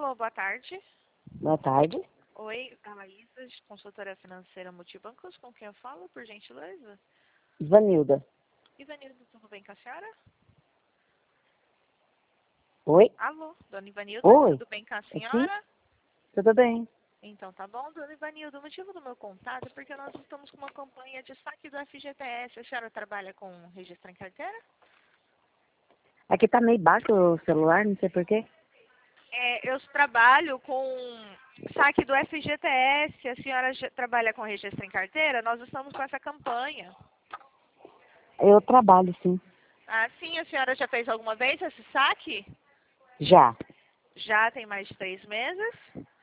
Alô, boa tarde. Boa tarde. Oi, a Laísa, consultora financeira Multibancos, com quem eu falo, por gentileza? Vanilda. Ivanildo, tudo bem com a senhora? Oi? Alô, dona Ivanilda, Oi? tudo bem com a Sim? senhora? Tudo bem? Então tá bom, dona Ivanildo, o motivo do meu contato é porque nós estamos com uma campanha de saque do FGTS. A senhora trabalha com registro em carteira? Aqui tá meio baixo o celular, não sei porquê. Eu trabalho com saque do FGTS. A senhora trabalha com registro em carteira? Nós estamos com essa campanha. Eu trabalho, sim. Ah, sim, a senhora já fez alguma vez esse saque? Já. Já tem mais de 3 meses?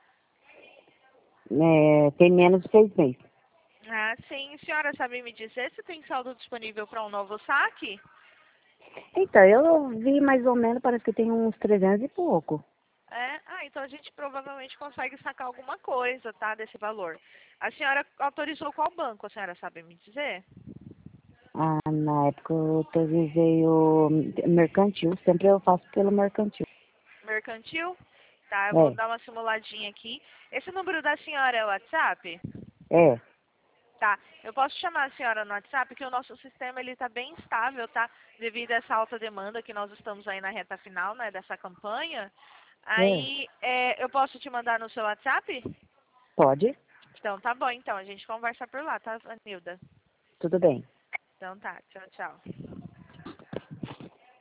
Tem menos de 6 meses. Ah, sim. A senhora sabe me dizer se tem saldo disponível para um novo saque? Então, eu vi mais ou menos, parece que tem uns 300 e pouco. Então a gente provavelmente consegue sacar alguma coisa, tá, desse valor. A senhora autorizou qual banco, a senhora sabe me dizer? Ah, na época eu autorizei o mercantil, sempre eu faço pelo mercantil. Mercantil? Tá, eu vou É, dar uma simuladinha aqui. Esse número da senhora é o WhatsApp? é. Tá, eu posso chamar a senhora no WhatsApp, que o nosso sistema ele tá bem estável, tá? Devido a essa alta demanda que nós estamos aí na reta final, né, dessa campanha. É. Aí, eu posso te mandar no seu WhatsApp? Pode? Então, tá bom, então. A gente conversa por lá, tá, Anilda? Tudo bem. Então tá, tchau, tchau.